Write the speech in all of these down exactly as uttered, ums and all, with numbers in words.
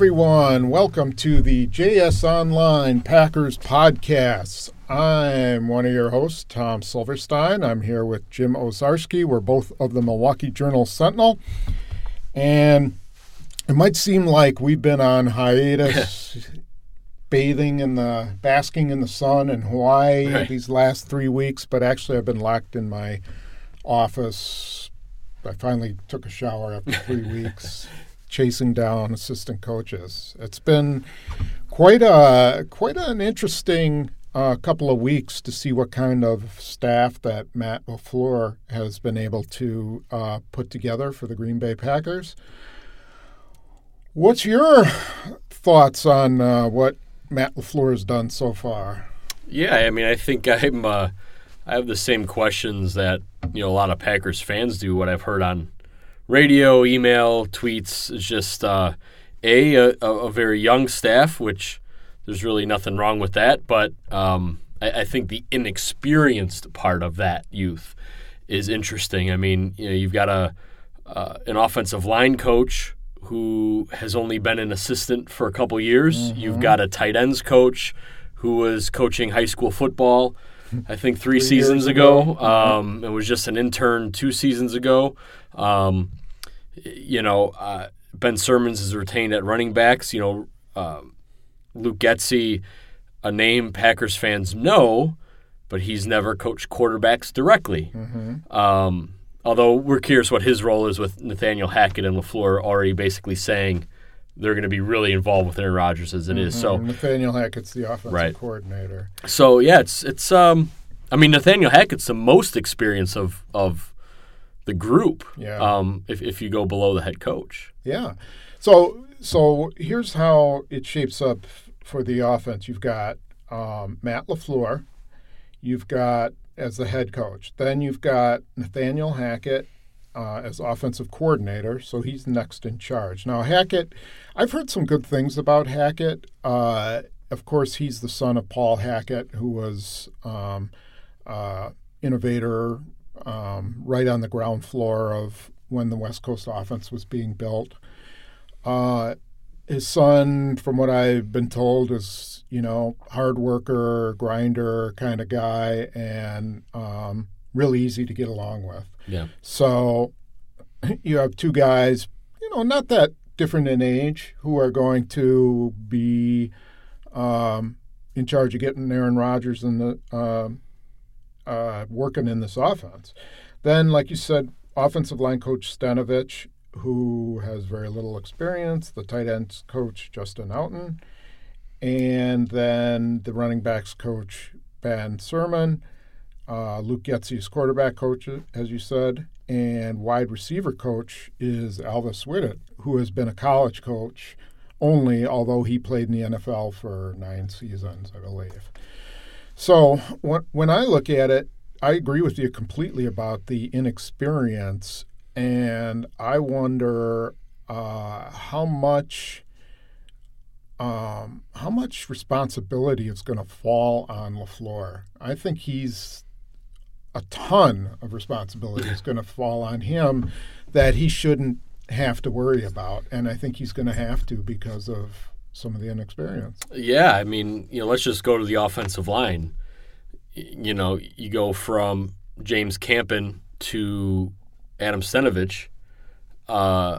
everyone. Welcome to the J S Online Packers Podcast. I'm one of your hosts, Tom Silverstein. I'm here with Jim Ozarski. We're both of the Milwaukee Journal-Sentinel. And it might seem like we've been on hiatus, bathing in the, basking in the sun in Hawaii right. these last three weeks, but actually I've been locked in my office. I finally took a shower after three weeks. Chasing down assistant coaches. It's been quite a quite an interesting uh, couple of weeks to see what kind of staff that Matt LaFleur has been able to uh, put together for the Green Bay Packers. What's your thoughts on uh, what Matt LaFleur has done so far? Yeah, I mean, I think I'm uh, I have the same questions that you know a lot of Packers fans do. What I've heard on radio, email, tweets is just uh, a, a a very young staff, which there's really nothing wrong with that. But um, I, I think the inexperienced part of that youth is interesting. I mean, you know, you've got a uh, an offensive line coach who has only been an assistant for a couple years. Mm-hmm. You've got a tight ends coach who was coaching high school football, I think three, three seasons ago. ago. Um, it was just an intern two seasons ago. Um, you know, uh, Ben Simmons is retained at running backs. You know, uh, Luke Getsy, a name Packers fans know, but he's never coached quarterbacks directly. Mm-hmm. Um, although we're curious what his role is with Nathaniel Hackett and LaFleur already basically saying they're going to be really involved with Aaron Rodgers as it mm-hmm. is. So Nathaniel Hackett's the offensive right. coordinator. So yeah, it's it's. Um, I mean, Nathaniel Hackett's the most experience of of. the group, yeah. um, if if you go below the head coach. Yeah. So so here's how it shapes up for the offense. You've got um, Matt LaFleur. You've got as the head coach. Then you've got Nathaniel Hackett uh, as offensive coordinator, so he's next in charge. Now, Hackett, I've heard some good things about Hackett. Uh, of course, he's the son of Paul Hackett, who was um, uh, innovator, Um, right on the ground floor of when the West Coast offense was being built. Uh, his son, from what I've been told, is, you know, hard worker, grinder kind of guy, and um, really easy to get along with. Yeah. So you have two guys, you know, not that different in age, who are going to be um, in charge of getting Aaron Rodgers and the uh, Uh, working in this offense. Then, like you said, offensive line coach Stanovich, who has very little experience, the tight ends coach Justin Outten, and then the running backs coach Ben Simmons, uh, Luke Getsy's quarterback coach, as you said, and wide receiver coach is Alvis Whitted, who has been a college coach only, although he played in the N F L for nine seasons, I believe. So when I look at it, I agree with you completely about the inexperience, and I wonder uh, how much um, how much responsibility is going to fall on LaFleur. I think he's a ton of responsibility is going to fall on him that he shouldn't have to worry about, and I think he's going to have to because of some of the inexperience. Yeah, I mean, you know, let's just go to the offensive line. You know, you go from James Campen to Adam Stanovich, uh,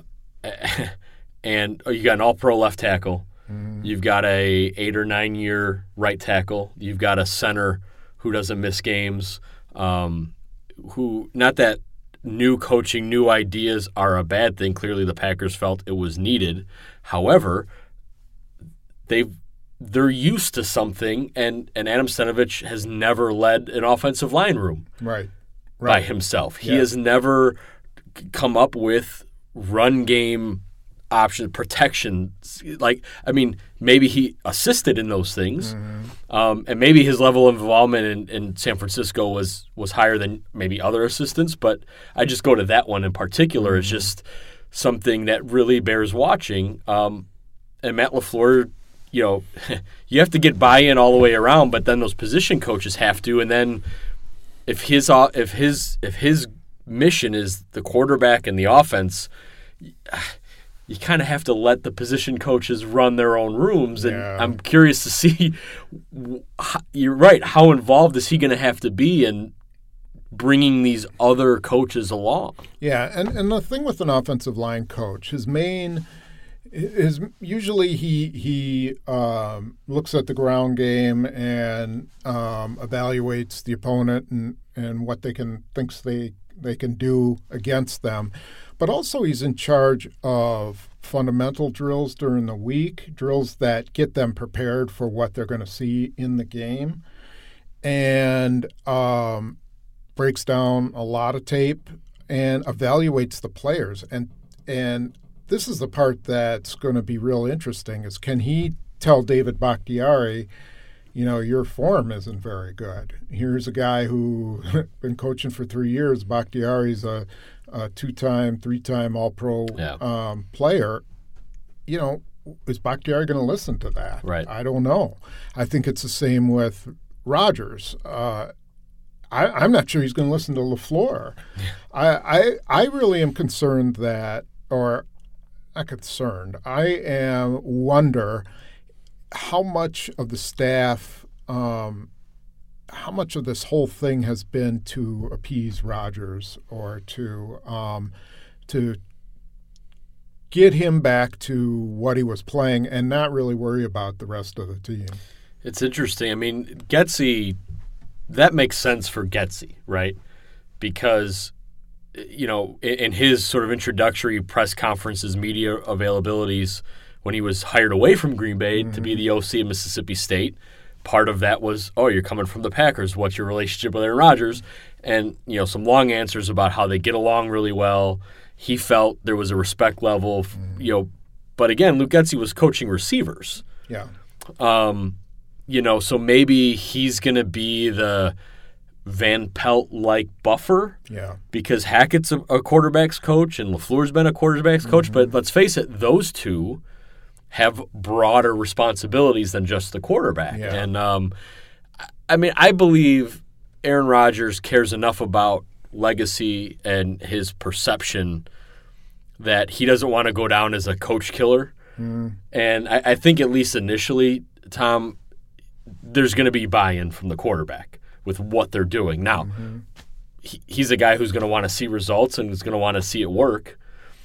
and you got an all-pro left tackle. Mm. You've got a eight or nine year right tackle. You've got a center who doesn't miss games. Um, who not that new coaching, new ideas are a bad thing. Clearly, the Packers felt it was needed. However, they've they're used to something, and, and Adam Stanovich has never led an offensive line room right, right. by himself. He yeah. has never come up with run game options, protection. Like, I mean, maybe he assisted in those things, mm-hmm. um, and maybe his level of involvement in, in San Francisco was, was higher than maybe other assistants, but I just go to that one in particular. Mm-hmm. It's just something that really bears watching. Um, and Matt LaFleur, you know, you have to get buy-in all the way around, but then those position coaches have to. And then if his if his if his mission is the quarterback and the offense, you you kind of have to let the position coaches run their own rooms. And Yeah. I'm curious to see, you're right, how involved is he going to have to be in bringing these other coaches along? Yeah, and, and the thing with an offensive line coach, his main is usually he he um, looks at the ground game and um, evaluates the opponent and, and what they can thinks they they can do against them, but also he's in charge of fundamental drills during the week, drills that get them prepared for what they're going to see in the game, and um, breaks down a lot of tape and evaluates the players. And and this is the part that's going to be real interesting is can he tell David Bakhtiari, you know, your form isn't very good. Here's a guy who been coaching for three years. Bakhtiari's a, a two-time, three-time All-Pro Yeah. um, player. You know, is Bakhtiari going to listen to that? Right. I don't know. I think it's the same with Rodgers. Uh, I, I'm not sure he's going to listen to LaFleur. I, I I really am concerned that, or not concerned, I am wonder how much of the staff, um, how much of this whole thing has been to appease Rodgers or to um, to get him back to what he was playing and not really worry about the rest of the team. It's interesting. I mean, Getsy, that makes sense for Getsy, right? Because, you know, in, in his sort of introductory press conferences, media availabilities, when he was hired away from Green Bay mm-hmm. to be the O C of Mississippi State, part of that was, oh, you're coming from the Packers. What's your relationship with Aaron Rodgers? And, you know, some long answers about how they get along really well. He felt there was a respect level, mm-hmm. you know. But again, Luke Getsy was coaching receivers. Yeah. Um, you know, so maybe he's going to be the Van Pelt-like buffer. Yeah. Because Hackett's a, a quarterback's coach and LaFleur's been a quarterback's coach. Mm-hmm. But let's face it, those two have broader responsibilities than just the quarterback. Yeah. And, um, I mean, I believe Aaron Rodgers cares enough about legacy and his perception that he doesn't want to go down as a coach killer. Mm. And I, I think at least initially, Tom, there's going to be buy-in from the quarterback with what they're doing. Now, mm-hmm. he, he's a guy who's going to want to see results and is going to want to see it work.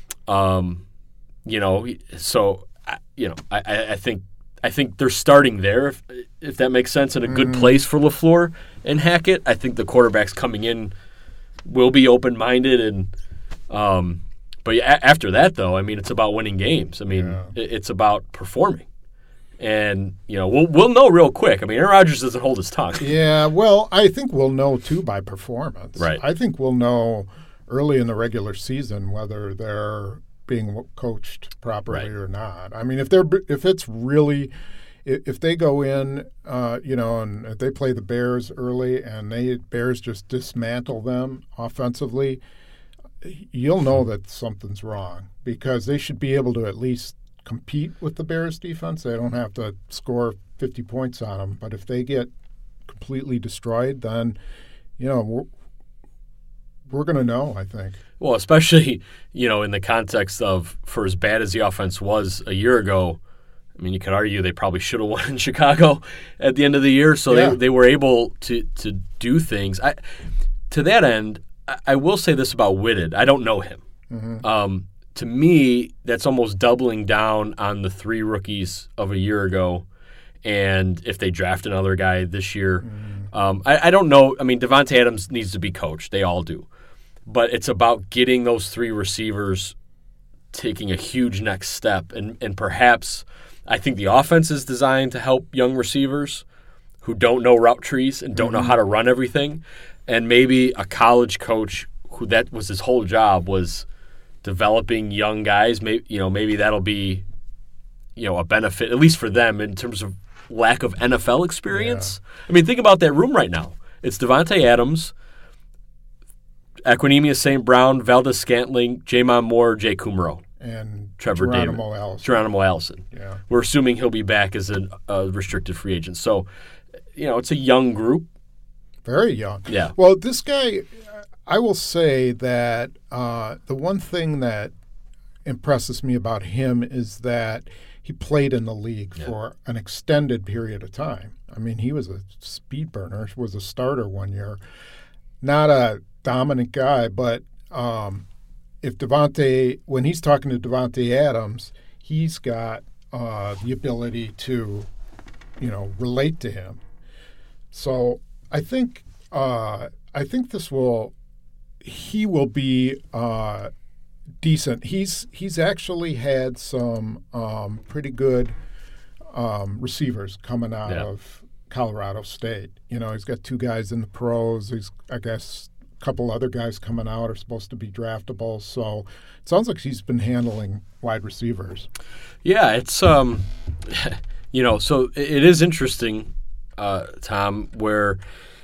Um, you know, so you know, I, I think I think they're starting there, if if that makes sense, in a good mm. place for LaFleur and Hackett. I think the quarterbacks coming in will be open-minded, and um, but yeah, after that, though, I mean, it's about winning games. I mean, yeah. it, it's about performing. And, you know, we'll we'll know real quick. I mean, Aaron Rodgers doesn't hold his tongue. Yeah, well, I think we'll know, too, by performance. Right. I think we'll know early in the regular season whether they're being coached properly right. or not. I mean, if they're if it's really if they go in, uh, you know, and if they play the Bears early and they Bears just dismantle them offensively, you'll know that something's wrong because they should be able to at least compete with the Bears defense. They don't have to score fifty points on them. But if they get completely destroyed, then, you know, we're, we're going to know, I think. Well, especially, you know, in the context of, for as bad as the offense was a year ago, I mean, you could argue they probably should have won in Chicago at the end of the year. So yeah. they they were able to, to do things. I, to that end, I, I will say this about Whitted. I don't know him. Mm-hmm. Um, to me, that's almost doubling down on the three rookies of a year ago. And if they draft another guy this year, mm-hmm. um, I, I don't know. I mean, Devontae Adams needs to be coached. They all do. But it's about getting those three receivers taking a huge next step. And, and perhaps I think the offense is designed to help young receivers who don't know route trees and don't mm-hmm. know how to run everything. And maybe a college coach who that was his whole job was developing young guys. Maybe, you know, maybe that'll be, you know, a benefit, at least for them in terms of lack of N F L experience. Yeah. I mean, think about that room right now. It's Devontae Adams, Equinemius Saint Brown, Valdez Scantling, Jamon Moore, Jay Kumro. And Trevor Geronimo Davis. Allison. Geronimo Allison. Yeah. We're assuming he'll be back as a, a restricted free agent. So, you know, it's a young group. Very young. Yeah. Well, this guy, I will say that uh, the one thing that impresses me about him is that he played in the league yeah. for an extended period of time. I mean, he was a speed burner, was a starter one year. Not a dominant guy, but um, if Davante, when he's talking to Davante Adams, he's got uh, the ability to, you know, relate to him. So I think uh, I think this will he will be uh, decent. He's he's actually had some um, pretty good um, receivers coming out yeah. of Colorado State. You know, he's got two guys in the pros. He's I guess a couple other guys coming out are supposed to be draftable. So it sounds like he's been handling wide receivers. Yeah, it's um, you know, so it is interesting, uh, Tom, where.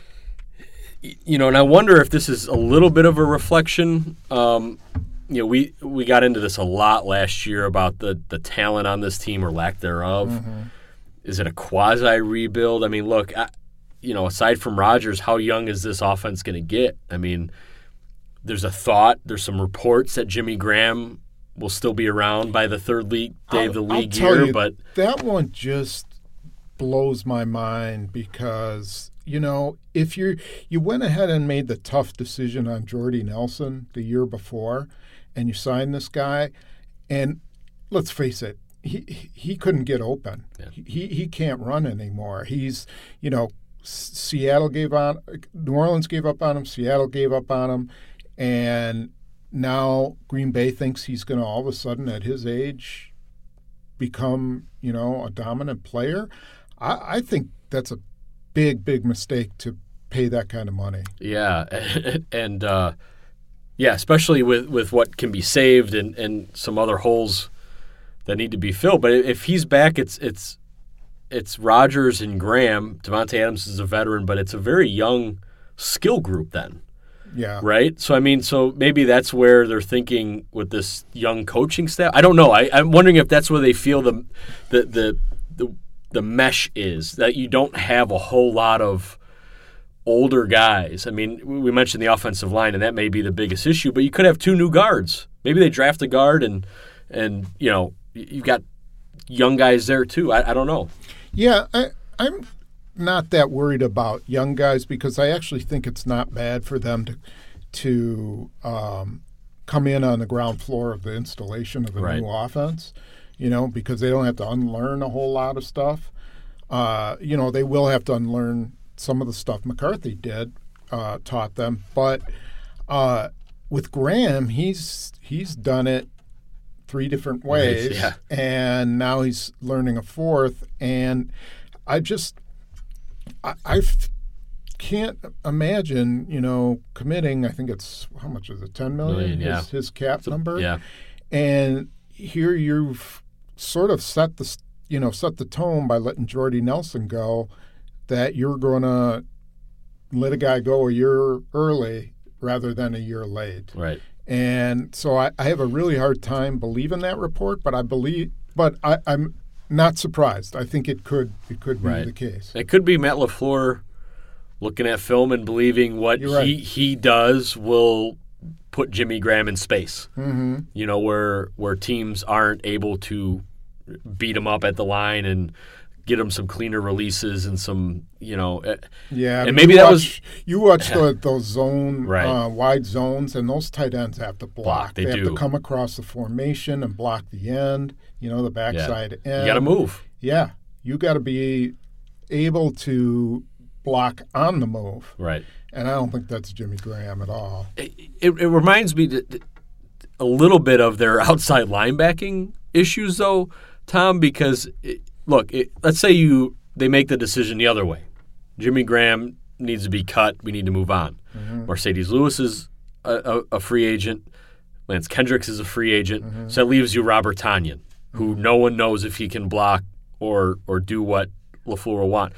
You know, and I wonder if this is a little bit of a reflection. Um, you know, we we got into this a lot last year about the, the talent on this team or lack thereof. Mm-hmm. Is it a quasi rebuild? I mean, look, I, you know, aside from Rodgers, how young is this offense going to get? I mean, there's a thought, there's some reports that Jimmy Graham will still be around by the third league day I'll, of the league I'll tell year, you, but that one just blows my mind because. You know, if you you went ahead and made the tough decision on Jordy Nelson the year before, and you signed this guy, and let's face it, he he couldn't get open. Yeah. He he can't run anymore. He's you know, Seattle gave on, New Orleans gave up on him, Seattle gave up on him, and now Green Bay thinks he's going to all of a sudden at his age become you know a dominant player. I, I think that's a big, big mistake to pay that kind of money. Yeah, and uh, yeah, especially with, with what can be saved and, and some other holes that need to be filled. But if he's back, it's it's it's Rodgers and Graham. Davante Adams is a veteran, but it's a very young skill group then. Yeah. Right? So, I mean, so maybe that's where they're thinking with this young coaching staff. I don't know. I, I'm wondering if that's where they feel the the the the the mesh is, that you don't have a whole lot of older guys. I mean, we mentioned the offensive line, and that may be the biggest issue, but you could have two new guards. Maybe they draft a guard, and, and you know, you've got young guys there too. I, I don't know. Yeah, I, I'm not that worried about young guys because I actually think it's not bad for them to to um, come in on the ground floor of the installation of a right. new offense. You know, because they don't have to unlearn a whole lot of stuff. Uh, you know, they will have to unlearn some of the stuff McCarthy did, uh, taught them. But uh, with Graham, he's he's done it three different ways, Nice, yeah. and now he's learning a fourth. And I just, I, I can't imagine, you know, committing. I think it's how much is it? Ten million. Million, yeah. His, his cap So, number. yeah. And here you've sort of set the you know set the tone by letting Jordy Nelson go, that you're going to let a guy go a year early rather than a year late. Right. And so I, I have a really hard time believing that report, but I believe, but I, I'm not surprised. I think it could it could be Right. the case. It could be Matt LaFleur looking at film and believing what You're right. he, he does will put Jimmy Graham in space. Mm-hmm. You know, where where teams aren't able to beat him up at the line and get him some cleaner releases and some, you know. Yeah, and maybe you that watch, was you watch the, those zone Right. uh, wide zones, and those tight ends have to block. Block, they have do. to come across the formation and block the end. You know, the backside end. You got to move. Yeah, you got to be able to block on the move. Right. And I don't think that's Jimmy Graham at all. It, it, it reminds me to, a little bit of their outside linebacking issues, though, Tom, because, it, look, it, let's say you they make the decision the other way. Jimmy Graham needs to be cut. We need to move on. Mm-hmm. Mercedes Lewis is a, a, a free agent. Lance Kendricks is a free agent. Mm-hmm. So that leaves you Robert Tonyan, who no one knows if he can block or or do what LaFleur will want.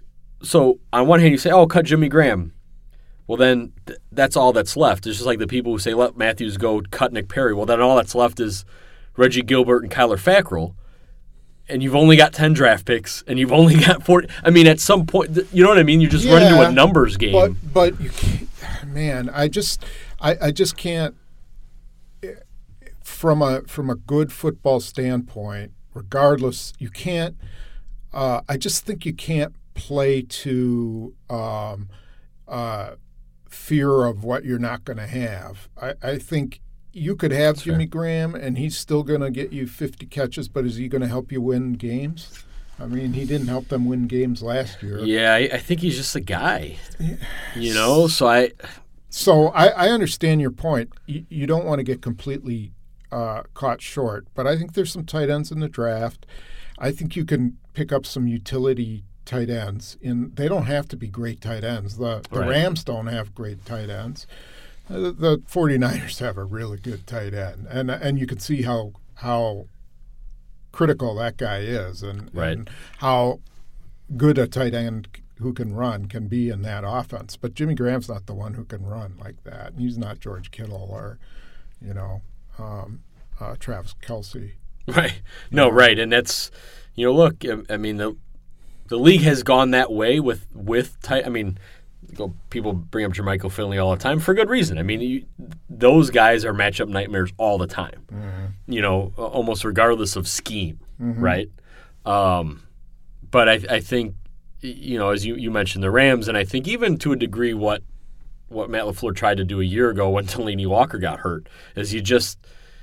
So on one hand, you say, oh, cut Jimmy Graham. Well, then th- that's all that's left. It's just like the people who say, let Matthews go, cut Nick Perry. Well, then all that's left is Reggie Gilbert and Kyler Fackrell. And you've only got ten draft picks, and you've only got forty. I mean, at some point, you know what I mean? You just yeah, run into a numbers game. But, but you can't, man, I just, I, I just can't. from a from a good football standpoint, regardless, you can't. Uh, I just think you can't play to um, uh, fear of what you're not going to have. I, I think you could have That's Jimmy fair. Graham, and he's still going to get you fifty catches, but is he going to help you win games? I mean, he didn't help them win games last year. Yeah, I, I think he's just a guy. You know, so I. So I, I understand your point. You, you don't want to get completely uh, caught short, but I think there's some tight ends in the draft. I think you can pick up some utility tight ends. In they don't have to be great tight ends. The the right. Rams don't have great tight ends. The, the 49ers have a really good tight end, and and you can see how how critical that guy is, and, right. and how good a tight end who can run can be in that offense. But Jimmy Graham's not the one who can run like that. He's not George Kittle or, you know, um, uh, Travis Kelce. Right. No, right. And that's, you know, look, I mean, the the league has gone that way with, with tight. I mean, people bring up Jermichael Finley all the time for good reason. I mean, you, those guys are matchup nightmares all the time, mm-hmm. you know, almost regardless of scheme, mm-hmm. right? Um, but I, I think, you know, as you, you mentioned the Rams, and I think even to a degree what what Matt LaFleur tried to do a year ago when Delanie Walker got hurt is you just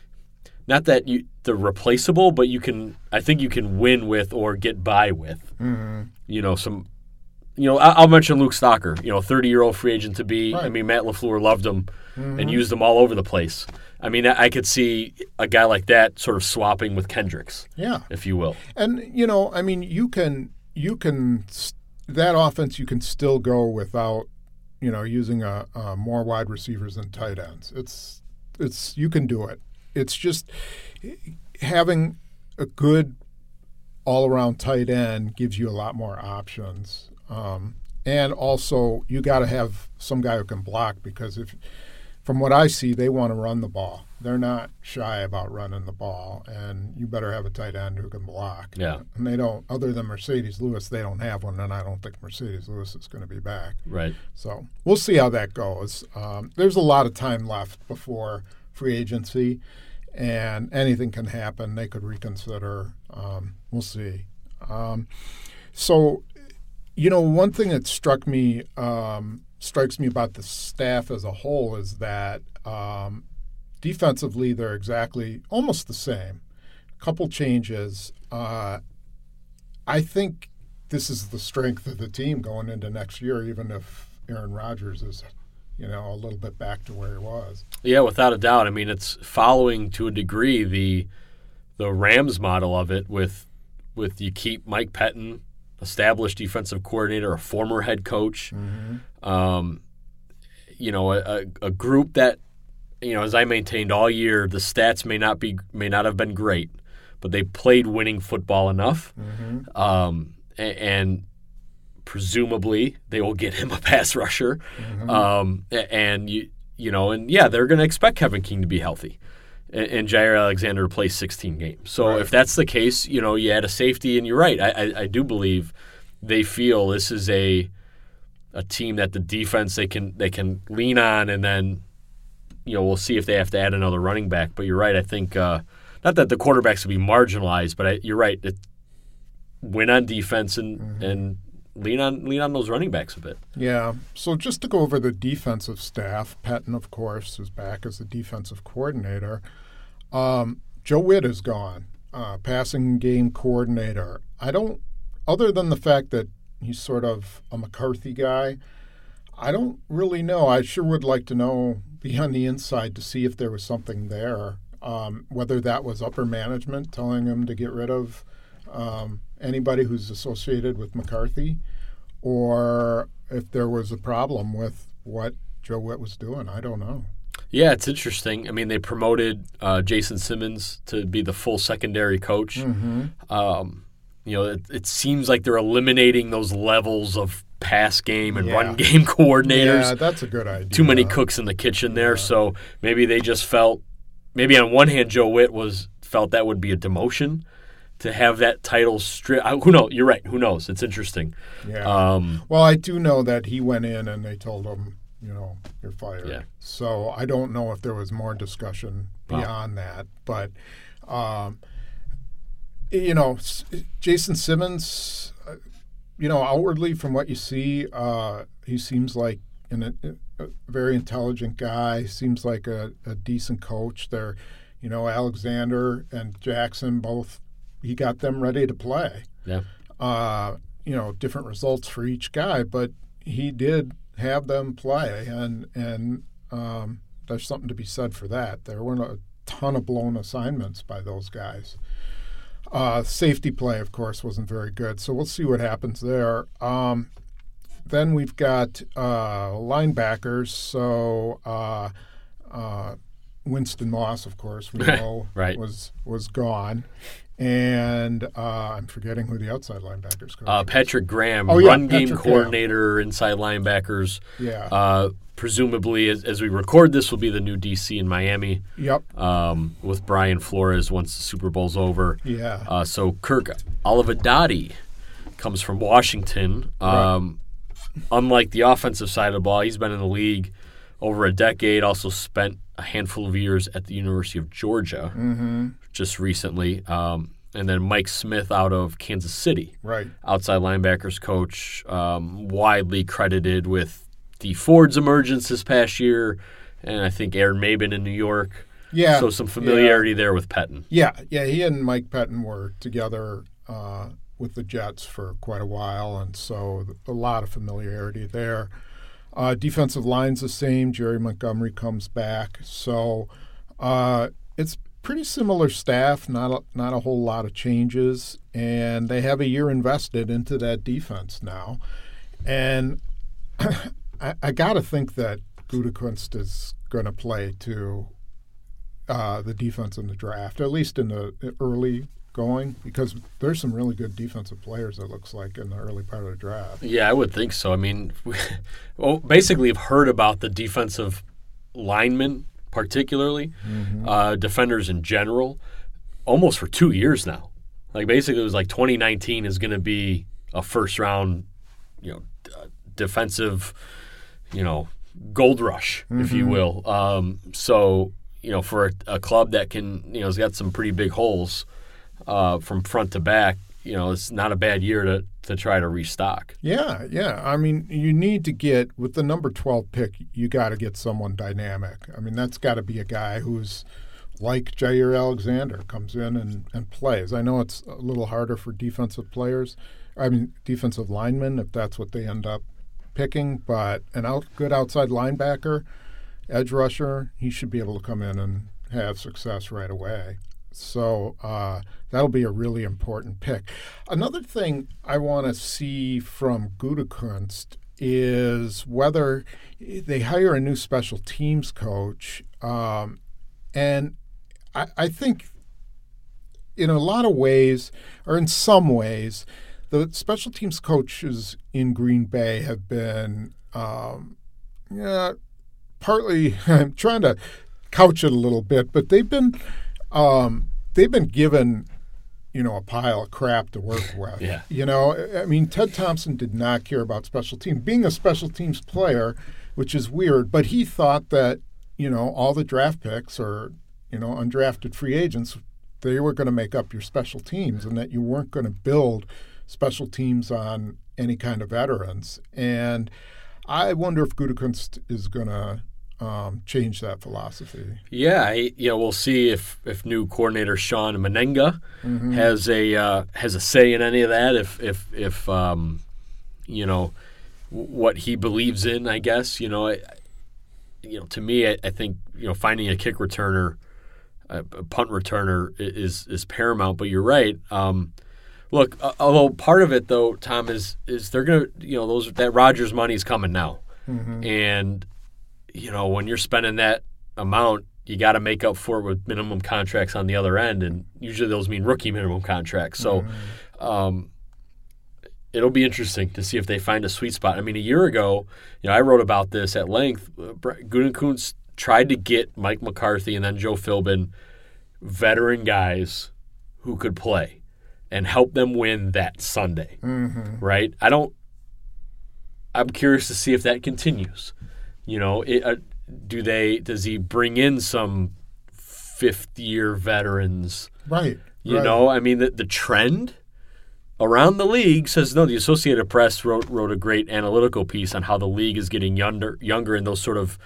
not that you they're replaceable, but you can I think you can win with or get by with, mm-hmm. you know, some. You know, I'll mention Luke Stocker, you know, thirty-year-old free agent to be. Right. I mean, Matt LaFleur loved him mm-hmm. and used him all over the place. I mean, I could see a guy like that sort of swapping with Kendricks, yeah, if you will. And, you know, I mean, you can, you can that offense you can still go without, you know, using a, a more wide receivers than tight ends. It's, it's, you can do it. It's just having a good all-around tight end gives you a lot more options. Um, and also, you got to have some guy who can block because, if, from what I see, they want to run the ball. They're not shy about running the ball, and you better have a tight end who can block. Yeah. And they don't, other than Mercedes Lewis, they don't have one, and I don't think Mercedes Lewis is going to be back. Right. So we'll see how that goes. Um, there's a lot of time left before free agency, and anything can happen. They could reconsider. Um, we'll see. Um, so. You know, one thing that struck me, um, strikes me about the staff as a whole is that um, defensively they're exactly almost the same. A couple changes. Uh, I think this is the strength of the team going into next year, even if Aaron Rodgers is, you know, a little bit back to where he was. Yeah, without a doubt. I mean, it's following to a degree the the Rams model of it with with you keep Mike Pettin, established defensive coordinator, a former head coach, mm-hmm. um, you know, a, a group that, you know, as I maintained all year, the stats may not be may not have been great, but they played winning football enough, mm-hmm. um, and, and presumably they will get him a pass rusher, mm-hmm. um, and you you know, and yeah, they're going to expect Kevin King to be healthy. And Jair Alexander to play sixteen games. So right. if that's the case, you know, you add a safety, and you're right. I, I, I do believe they feel this is a a team that the defense they can they can lean on, and then, you know, we'll see if they have to add another running back. But you're right. I think uh, not that the quarterbacks will be marginalized, but I, you're right. It, win on defense and mm-hmm. and lean on lean on those running backs a bit. Yeah. So just to go over the defensive staff, Pettin, of course, is back as the defensive coordinator. Um, Joe Witt is gone, uh, passing game coordinator. I don't, other than the fact that he's sort of a McCarthy guy, I don't really know. I sure would like to know, be on the inside to see if there was something there, um, whether that was upper management telling him to get rid of um, anybody who's associated with McCarthy, or if there was a problem with what Joe Witt was doing. I don't know. Yeah, it's interesting. I mean, they promoted uh, Jason Simmons to be the full secondary coach. Mm-hmm. Um, you know, it, it seems like they're eliminating those levels of pass game and yeah. run game coordinators. Yeah, that's a good idea. Too many cooks in the kitchen there. Yeah. So maybe they just felt, maybe on one hand, Joe Witt was felt that would be a demotion to have that title strip. Who knows? You're right. Who knows? It's interesting. Yeah. Um, well, I do know that he went in and they told him, you know, you're fired. Yeah. So I don't know if there was more discussion beyond wow. that. But, um, you know, Jason Simmons, uh, you know, outwardly from what you see, uh, he seems like an, a very intelligent guy, seems like a, a decent coach. They're, you know, Alexander and Jackson both, he got them ready to play. Yeah. Uh, you know, different results for each guy, but he did have them play, and and um, there's something to be said for that. There weren't a ton of blown assignments by those guys. Uh, safety play, of course, wasn't very good, so we'll see what happens there. Um, then we've got uh, linebackers, so uh, uh, Winston Moss, of course, we know right. was was gone. And uh, I'm forgetting who the outside linebackers coach uh, Patrick Graham, oh, yeah, run Patrick game coordinator, Graham. Inside linebackers. Yeah. Uh, presumably, as, as we record this, will be the new D C in Miami. Yep. Um, with Brian Flores once the Super Bowl's over. Yeah. Uh, so Kirk Olivadotti comes from Washington. Um, right. Unlike the offensive side of the ball, he's been in the league over a decade. Also spent a handful of years at the University of Georgia. Mm-hmm. Just recently, um, and then Mike Smith out of Kansas City, right? Outside linebackers coach, um, widely credited with Dee Ford's emergence this past year, and I think Aaron Maben in New York. Yeah, so some familiarity yeah. there with Pettin. Yeah, yeah, he and Mike Pettin were together uh, with the Jets for quite a while, and so a lot of familiarity there. Uh, defensive line's the same. Jerry Montgomery comes back, so uh, it's pretty similar staff, not a, not a whole lot of changes, and they have a year invested into that defense now. And I, I got to think that Gutekunst is going to play to uh, the defense in the draft, at least in the early going, because there's some really good defensive players, it looks like, in the early part of the draft. Yeah, I would think so. I mean, we, well, basically, I've heard about the defensive linemen particularly, mm-hmm. uh, defenders in general, almost for two years now. Like basically, it was like twenty nineteen is going to be a first round, you know, uh, defensive, you know, gold rush, mm-hmm. if you will. Um, so you know, for a, a club that can, you know, has got some pretty big holes uh, from front to back, you know, it's not a bad year to to try to restock. Yeah, yeah. I mean, you need to get, with the number twelve pick, you got to get someone dynamic. I mean, that's got to be a guy who's like Jair Alexander, comes in and, and plays. I know it's a little harder for defensive players, I mean, defensive linemen, if that's what they end up picking, but an out, good outside linebacker, edge rusher, he should be able to come in and have success right away. So uh, that'll be a really important pick. Another thing I want to see from Gutekunst is whether they hire a new special teams coach. Um, and I, I think in a lot of ways, or in some ways, the special teams coaches in Green Bay have been um, yeah, partly, I'm trying to couch it a little bit, but they've been um, they've been given, you know, a pile of crap to work with. Yeah. You know, I mean, Ted Thompson did not care about special teams, being a special teams player, which is weird, but he thought that, you know, all the draft picks or, you know, undrafted free agents, they were going to make up your special teams and that you weren't going to build special teams on any kind of veterans. And I wonder if Gutekunst is going to Um, change that philosophy. Yeah, I, you know, we'll see if, if new coordinator Sean Menenga mm-hmm. has a uh, has a say in any of that. If if if um, you know what he believes in, I guess. You know, I, you know, to me, I, I think you know finding a kick returner, a, a punt returner is is paramount. But you're right. Um, look, uh, although part of it though, Tom, is is they're gonna you know those that Rodgers money is coming now, mm-hmm. and you know, when you're spending that amount, you got to make up for it with minimum contracts on the other end, and usually those mean rookie minimum contracts. So mm-hmm. um, it'll be interesting to see if they find a sweet spot. I mean, a year ago, you know, I wrote about this at length. Gutekunst tried to get Mike McCarthy and then Joe Philbin, veteran guys who could play, and help them win that Sunday, mm-hmm. right? I don't – I'm curious to see if that continues. You know, it, uh, do they? Does he bring in some fifth-year veterans. Right. You right. know, I mean, the, the trend around the league says, no, the Associated Press wrote wrote a great analytical piece on how the league is getting younger, younger and those sort of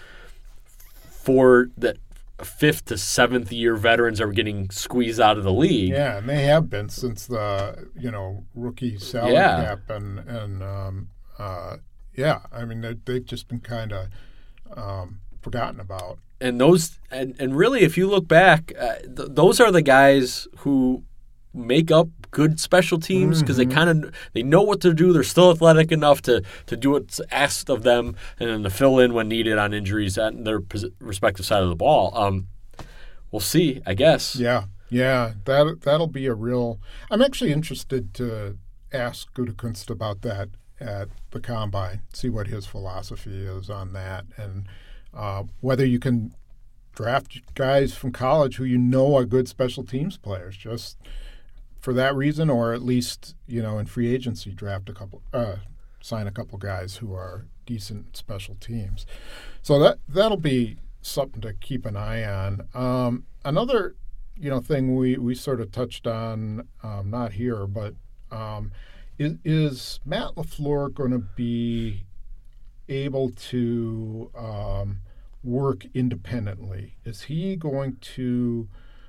four, that fifth to seventh year veterans are getting squeezed out of the league. Yeah, and they have been since the, you know, rookie salary Yeah. cap and, and um, uh, yeah, I mean, they, they've just been kind of um, forgotten about. And those, and, and really, if you look back, uh, th- those are the guys who make up good special teams because Mm-hmm. they kind of they know what to do. They're still athletic enough to to do what's asked of them, and then to fill in when needed on injuries at their pos- respective side of the ball. Um, we'll see, I guess. Yeah, yeah, that that'll be a real. I'm actually interested to ask Gutekunst about that at the combine. See what his philosophy is on that, and uh, whether you can draft guys from college who you know are good special teams players. Just for that reason, or at least, you know, in free agency, draft a couple, uh, sign a couple guys who are decent special teams. So that that'll be something to keep an eye on. Um, another, you know, thing we, we sort of touched on, um, not here, but um, is, is Matt LaFleur going to be able to um, work independently? Is he going to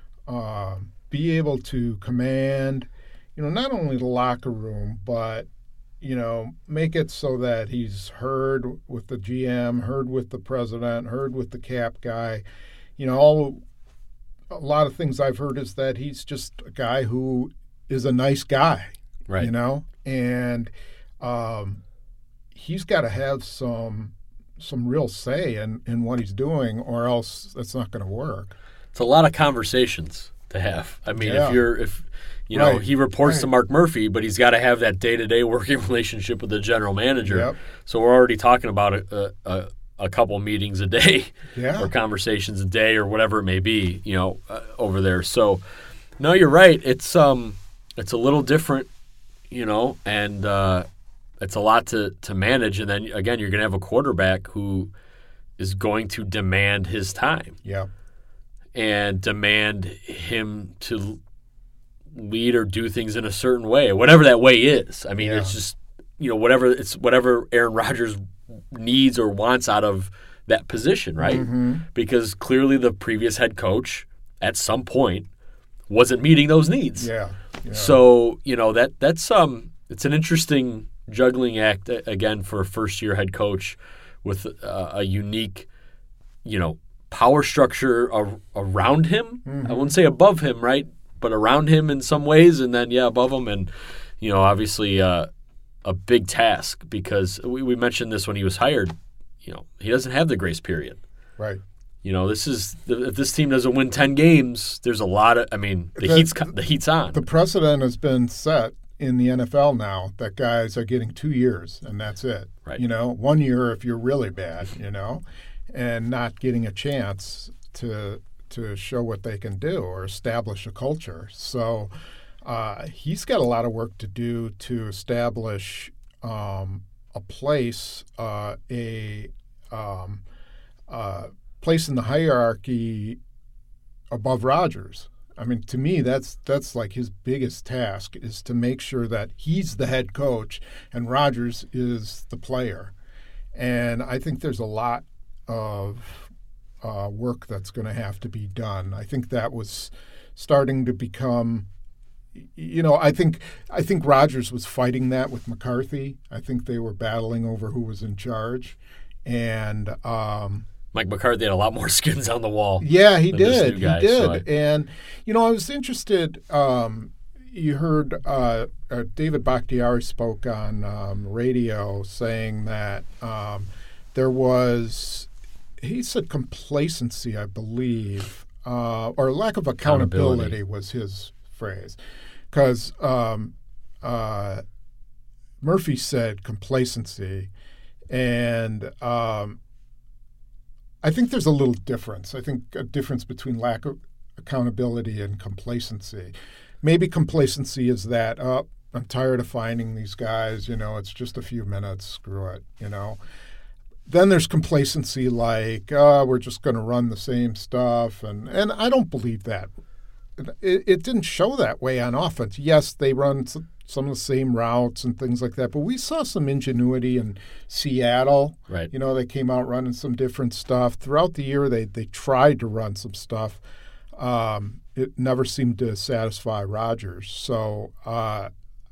um, be able to command, you know, not only the locker room, but, you know, make it so that he's heard with the G M, heard with the president, heard with the cap guy. You know, all a lot of things I've heard is that he's just a guy who is a nice guy, Right. you know, and um, he's got to have some some real say in, in what he's doing, or else that's not going to work. It's a lot of conversations to have. I mean, Yeah. if you're if you know Right. he reports Right. to Mark Murphy, but he's got to have that day to day working relationship with the general manager. Yep. So we're already talking about a, a, a couple meetings a day, Yeah. or conversations a day, or whatever it may be. You know, uh, over there. So no, you're right. It's um, it's a little different. You know, and uh, it's a lot to to manage. And then again, you're going to have a quarterback who is going to demand his time. Yeah. And demand him to lead or do things in a certain way, whatever that way is. I mean, Yeah. it's just, you know, whatever it's whatever Aaron Rodgers needs or wants out of that position, right? Mm-hmm. Because clearly the previous head coach at some point wasn't meeting those needs. Yeah. yeah. So, you know, that that's um it's an interesting juggling act uh, again for a first year head coach with uh, a unique, you know, power structure ar- around him. Mm-hmm. I wouldn't say above him, right? But around him in some ways, and then, yeah, above him. And, you know, obviously uh, a big task because we, we mentioned this when he was hired. You know, he doesn't have the grace period. Right. You know, this is if this team doesn't win ten games, there's a lot of. I mean, the, The- heat's the heat's on. The precedent has been set in the N F L now that guys are getting two years and that's it. Right. You know, one year if you're really bad, you know, and not getting a chance to to show what they can do or establish a culture. So uh, he's got a lot of work to do to establish um, a place, uh, a um, uh, place in the hierarchy above Rodgers. I mean, to me, that's that's like his biggest task is to make sure that he's the head coach and Rodgers is the player. And I think there's a lot of uh, work that's going to have to be done. I think that was starting to become, you know, I think I think Rodgers was fighting that with McCarthy. I think they were battling over who was in charge, and um, Mike McCarthy had a lot more skins on the wall. yeah, he than this did. new guy, he did. so I- And, you know, I was interested. Um, you heard uh, uh, David Bakhtiari spoke on um, radio saying that um, there was, he said complacency, I believe, uh, or lack of accountability, Accountability. was his phrase. Because um, uh, Murphy said complacency, and um, I think there's a little difference. I think a difference between lack of accountability and complacency. Maybe complacency is that, oh, I'm tired of finding these guys, you know, it's just a few minutes, screw it, you know. then there's complacency like, oh, we're just going to run the same stuff. And, and I don't believe that. It, it didn't show that way on offense. Yes, they run some of the same routes and things like that, but we saw some ingenuity in Seattle. Right. You know, they came out running some different stuff. Throughout the year, they, they tried to run some stuff. Um, it never seemed to satisfy Rodgers. So uh,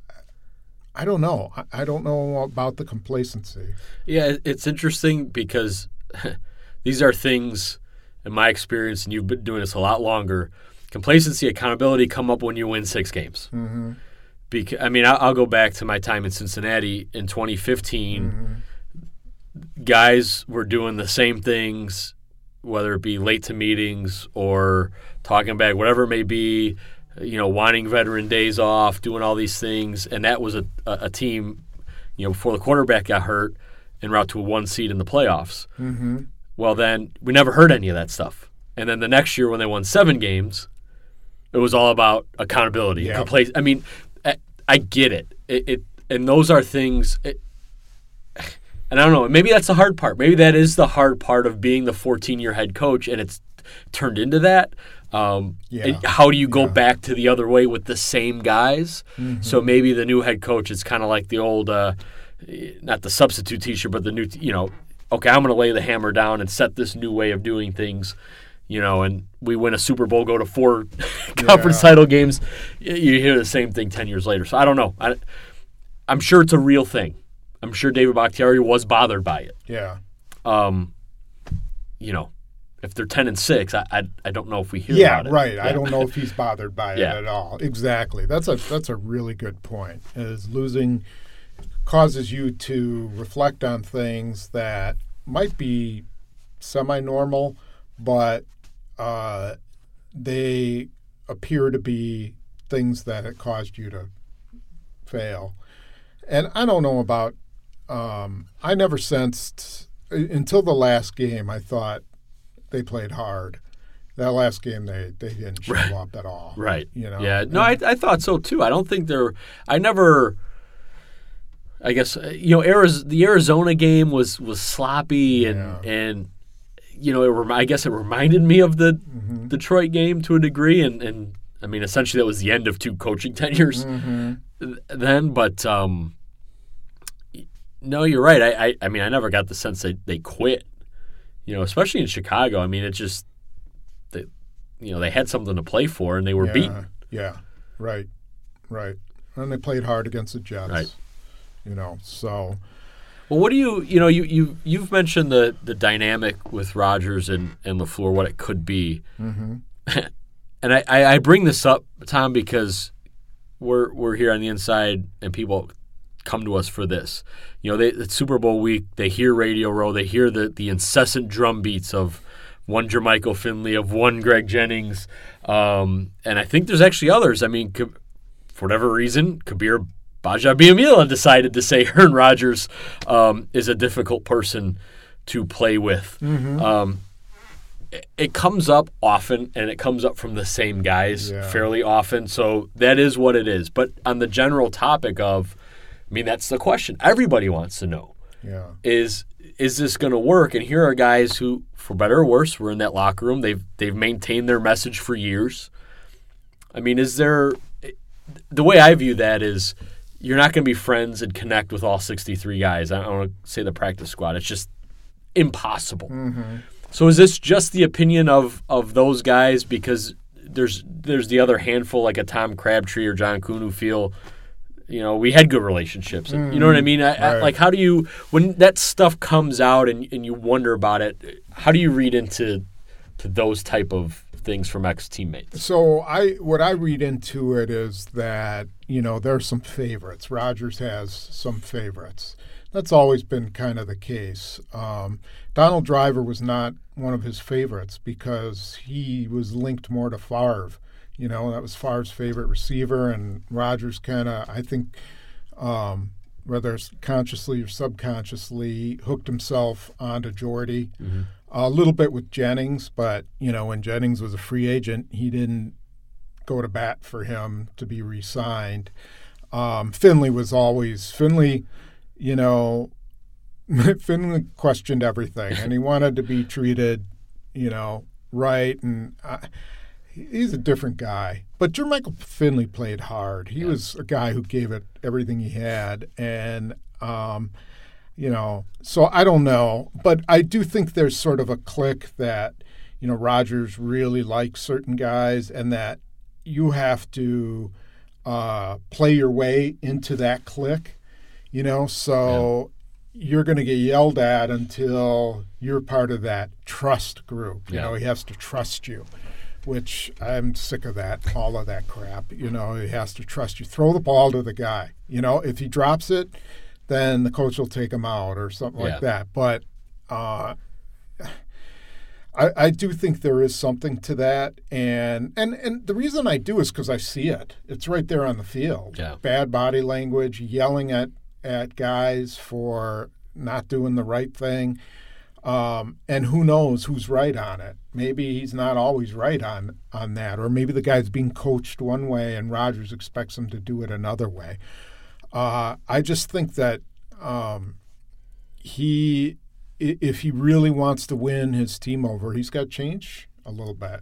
I don't know. I, I don't know about the complacency. Yeah, it's interesting because these are things, in my experience, and you've been doing this a lot longer, complacency, accountability come up when you win six games. Mm-hmm. Because, I mean, I'll go back to my time in Cincinnati in twenty fifteen. Mm-hmm. Guys were doing the same things, whether it be late to meetings or talking back, whatever it may be, you know, wanting veteran days off, doing all these things. And that was a, a team, you know, before the quarterback got hurt, en route to a one seed in the playoffs. Mm-hmm. Well, then we never heard any of that stuff. And then the next year when they won seven games, it was all about accountability. Yeah. Compla- I mean, I, I get it. It, it. And those are things it, – and I don't know. Maybe that's the hard part. Maybe that is the hard part of being the fourteen-year head coach, and it's turned into that. Um, yeah. and how do you go yeah. back to the other way with the same guys? Mm-hmm. So maybe the new head coach is kind of like the old uh, – not the substitute teacher, but the new – you know, okay, I'm going to lay the hammer down and set this new way of doing things. You know, and we win a Super Bowl, go to four conference yeah. title games. You hear the same thing ten years later. So I don't know. I, I'm sure it's a real thing. I'm sure David Bakhtiari was bothered by it. Yeah. Um, you know, if they're ten and six, I I, I don't know if we hear yeah, about it. Right. Yeah, I don't know if he's bothered by it yeah. at all. Exactly. That's a that's a really good point. Is losing causes you to reflect on things that might be semi-normal, but uh, they appear to be things that it caused you to fail. And I don't know about um, – I never sensed – until the last game, I thought they played hard. That last game, they, they didn't show right. up at all. Right. You know? Yeah. No, I I thought so too. I don't think they're – I never – I guess, you know, Ariz- the Arizona game was, was sloppy and, Yeah. and – you know, it rem- I guess it reminded me of the Mm-hmm. Detroit game to a degree, and, and I mean, essentially that was the end of two coaching tenures Mm-hmm. then. But um, no, you're right. I, I I mean, I never got the sense that they quit. You know, especially in Chicago. I mean, it just they, you know, they had something to play for, and they were yeah. beaten. Yeah. Right. Right. And they played hard against the Jets. Right. You know, so. Well, what do you, you know, you, you, you've mentioned the, the dynamic with Rodgers and, and LaFleur, what it could be. Mm-hmm. And I, I, I bring this up, Tom, because we're we're here on the inside and people come to us for this. You know, they, it's Super Bowl week, they hear Radio Row, they hear the, the incessant drum beats of one Jermichael Finley, of one Greg Jennings. Um, and I think there's actually others. I mean, for whatever reason, Kabir Baja-Biamila decided to say Aaron Rodgers um, is a difficult person to play with. Mm-hmm. Um, it, it comes up often, and it comes up from the same guys Yeah. fairly often, so that is what it is. But on the general topic of, I mean, that's the question everybody wants to know. Yeah. Is is this going to work? And here are guys who, for better or worse, were in that locker room. They've they've maintained their message for years. I mean, is there – the way I view that is – you're not going to be friends and connect with all sixty-three guys. I don't want to say the practice squad. It's just impossible. Mm-hmm. So is this just the opinion of, of those guys because there's there's the other handful like a Tom Crabtree or John Kuhn who feel, you know, we had good relationships. Mm-hmm. You know what I mean? I, Right. I, like how do you – when that stuff comes out and, and you wonder about it, how do you read into to those type of things from ex-teammates? So I, what I read into it is that, you know, there's some favorites. Rodgers has some favorites. That's always been kind of the case. Um, Donald Driver was not one of his favorites because he was linked more to Favre. You know, that was Favre's favorite receiver, and Rodgers kind of, I think, um, whether it's consciously or subconsciously, hooked himself onto Jordy. Mm-hmm. A little bit with Jennings, but, you know, when Jennings was a free agent, he didn't go to bat for him to be re-signed. Um, Finley was always – Finley, you know, Finley questioned everything, and he wanted to be treated, you know, right. And uh, he's a different guy. But Jermichael Finley played hard. He yeah. was a guy who gave it everything he had. And, um, you know, so I don't know. But I do think there's sort of a clique that, you know, Rodgers really likes certain guys and that you have to uh, play your way into that clique, you know. So yeah. you're going to get yelled at until you're part of that trust group. You yeah. know, he has to trust you. Which I'm sick of that, all of that crap. You know, he has to trust you. Throw the ball to the guy. You know, if he drops it, then the coach will take him out or something yeah. like that. But uh, I, I do think there is something to that. And and, and the reason I do is because I see it. It's right there on the field. Yeah. Bad body language, yelling at, at guys for not doing the right thing. Um, and who knows who's right on it. Maybe he's not always right on, on that. Or maybe the guy's being coached one way and Rodgers expects him to do it another way. Uh, I just think that um, he, if he really wants to win his team over, he's got to change a little bit.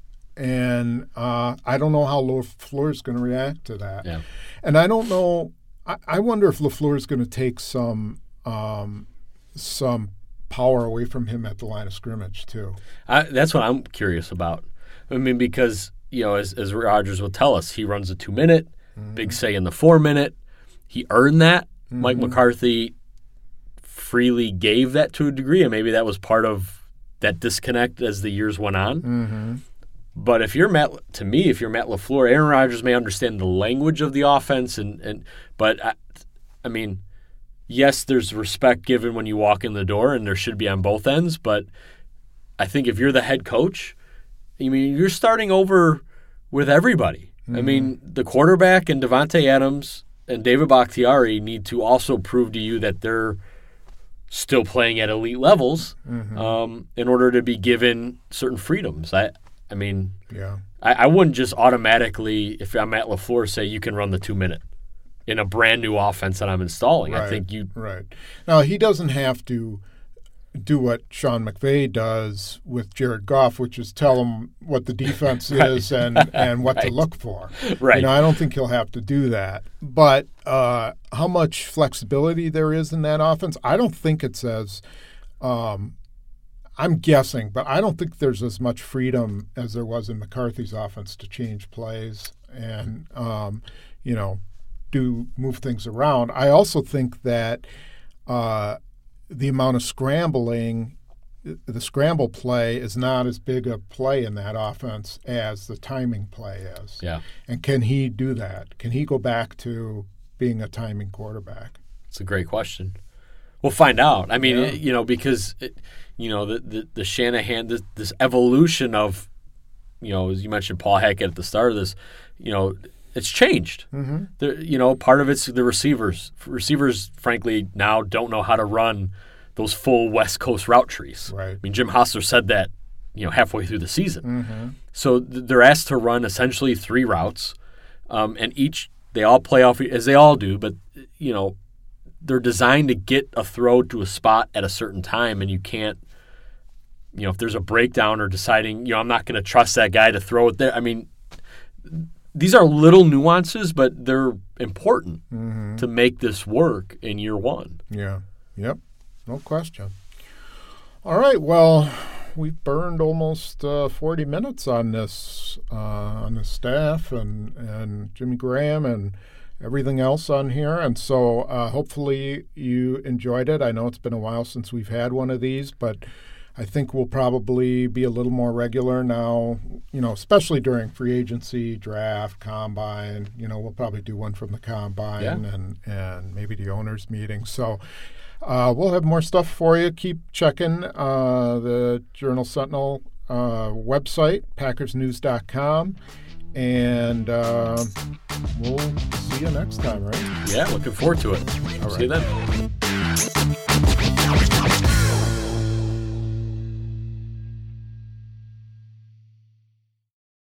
And uh, I don't know how LaFleur is going to react to that. Yeah. And I don't know, I, I wonder if LaFleur is going to take some um, some power away from him at the line of scrimmage too. I, that's what I'm curious about. I mean, because, you know, as, as Rodgers will tell us, he runs a two-minute, mm-hmm. big say in the four-minute. He earned that. Mm-hmm. Mike McCarthy freely gave that to a degree, and maybe that was part of that disconnect as the years went on. Mm-hmm. But if you're Matt, to me, if you're Matt LaFleur, Aaron Rodgers may understand the language of the offense, and, and but, I, I mean, yes, there's respect given when you walk in the door, and there should be on both ends. But I think if you're the head coach, I mean, you're starting over with everybody. Mm-hmm. I mean, the quarterback and Davante Adams and David Bakhtiari need to also prove to you that they're still playing at elite levels mm-hmm. um, in order to be given certain freedoms. I, I mean, yeah, I, I wouldn't just automatically, if I'm Matt LaFleur, say you can run the two-minute in a brand new offense that I'm installing. Right, I think you right now he doesn't have to do what Sean McVay does with Jared Goff, which is tell him what the defense right. is and, and what right. to look for. Right. You know, I don't think he'll have to do that. But uh, how much flexibility there is in that offense, I don't think it's as um, I'm guessing, but I don't think there's as much freedom as there was in McCarthy's offense to change plays and um, you know. do move things around. I also think that uh, the amount of scrambling, the scramble play is not as big a play in that offense as the timing play is. Yeah. And can he do that? Can he go back to being a timing quarterback? It's a great question. We'll find out. I mean, yeah. it, you know, because, it, you know, the, the, the Shanahan, this, this evolution of, you know, as you mentioned Paul Hackett at the start of this, you know, it's changed. Mm-hmm. The, you know, part of it's the receivers. Receivers, frankly, now don't know how to run those full West Coast route trees. Right. I mean, Jim Hassler said that, you know, halfway through the season. Mm-hmm. So th- they're asked to run essentially three routes, um, and each they all play off as they all do. But you know, they're designed to get a throw to a spot at a certain time, and you can't. You know, if there's a breakdown or deciding, you know, I'm not going to trust that guy to throw it there. I mean. These are little nuances, but they're important mm-hmm. to make this work in year one. Yeah. Yep. No question. All right. Well, we've burned almost uh, forty minutes on this, uh, on the staff and, and Jimmy Graham and everything else on here. And so uh, hopefully you enjoyed it. I know it's been a while since we've had one of these, but I think we'll probably be a little more regular now, you know, especially during free agency, draft, combine. You know, we'll probably do one from the combine yeah. and, and maybe the owners' meeting. So uh, we'll have more stuff for you. Keep checking uh, the Journal Sentinel uh, website, packers news dot com. And uh, we'll see you next time, right? Yeah, looking forward to it. All see right. you then.